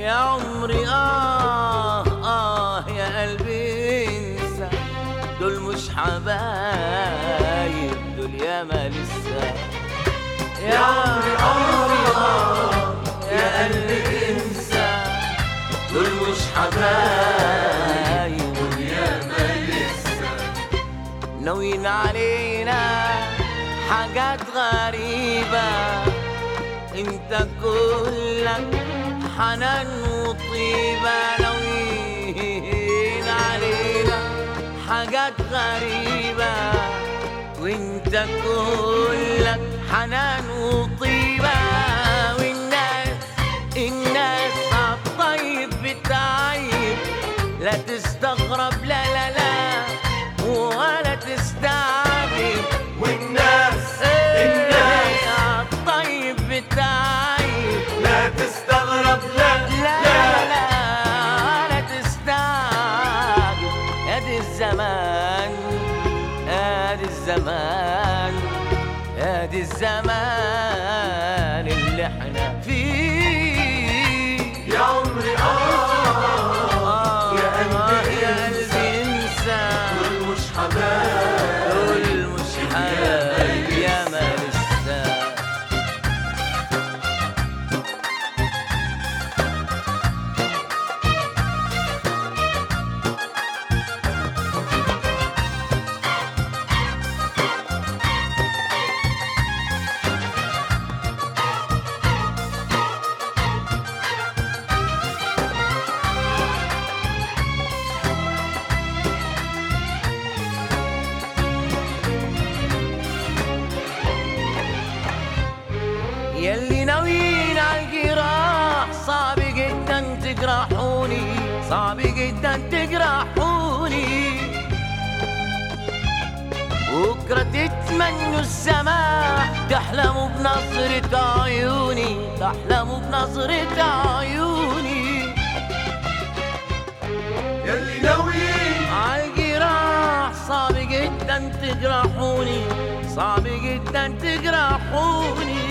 يا عمري يا قلبي انسى، دول مش حبايب، دول ياما لسه. يا عمري يا قلبي انسى، دول مش حبايب، دول ياما لسه. ناويين علينا حاجات غريبة، انت كلك حنان وطيبة. ناويين علينا حاجات غريبة، وانت كلك حنان وطيبة. والناس عالطيب بتعيب، لا تستغرب لا لا لا ولا تستعجب. والناس عالطيب بتعيب، لا تستغرب لا لا لا ولا تستعجب. ادي الزمان ادي الزمان ادي الزمان اللي احنا فيه. يا عمري يا قلبي انسى، دول مش حبايب، دول مش حبايب ياما لسه. ياللي ناويين عالجراح، صعب جدا تجرحوني، صعب جدا تجرحوني. بكرة تتمنوا السماح، تحلموا بنظرة عيوني، تحلموا بنظرة عيوني. ياللي ناويين عالجراح صعب جدا تجرحوني، صعب جدا تجرحوني.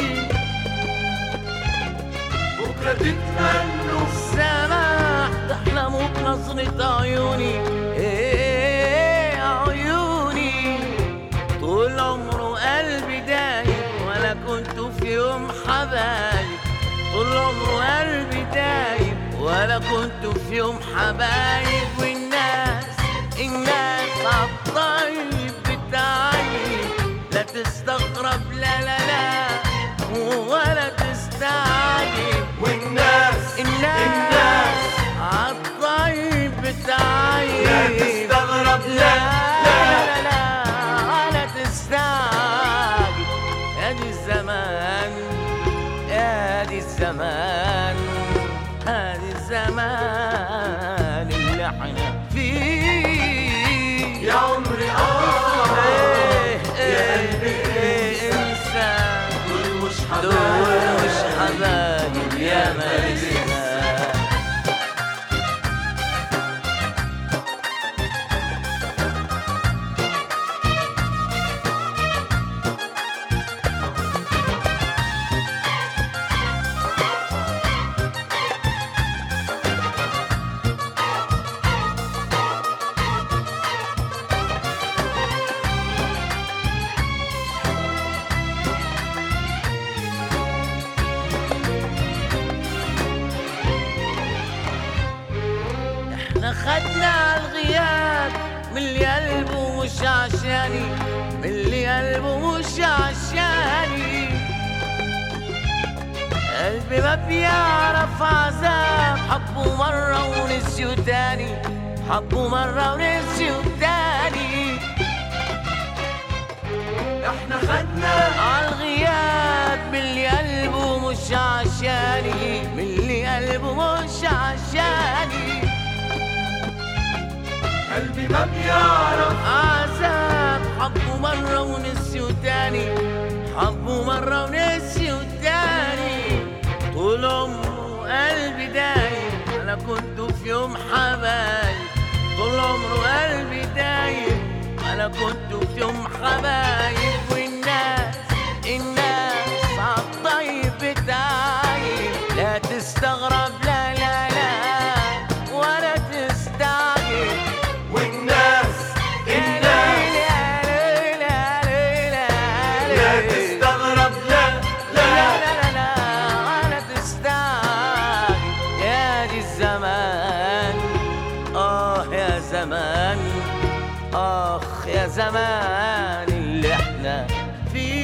بكرة تتمنوا السماح، تحلموا بنظرة عيوني. ايه عيوني، طول عمره قلبي دايب، ولا كنت في يوم حبايب. طول عمره قلبي دايب، ولا كنت في يوم حبايب. والناس عالطيب بتعيب، لا تستغرب لا لا لا ولا تستعجب. والناس عالطيب بتعيب، لا تستغرب لا لا لا ولا تستعجب. ادي الزمان ادي الزمان ادي الزمان اللي احنا فيه. يا عمري يا قلبي انسى، دول مش دول حبايب، مش حبايب ياما لسه. احنا خدنا الغياب من اللي قلبه مش عشاني، من اللي قلبه مش عشاني. قلبي ما بيعرف عذاب، حبه مرة ونسيه تاني، حبه مرة ونسيه تاني. احنا خدنا عالغياب من اللي قلبه مش عشاني، من اللي قلبه مش عشاني. قلبي ما بيعرف عذاب، حبه مرة ونسيه تاني، حبه مرة ونسيه تاني. طول عمره قلبي دايب، أنا كنت في يوم حبايب. طول عمره قلبي دايب، أنا كنت في يوم حبايب. والناس عالطيب بتعيب، لا تستغرب لا لا زمان، آخ يا زمان اللي احنا فيه.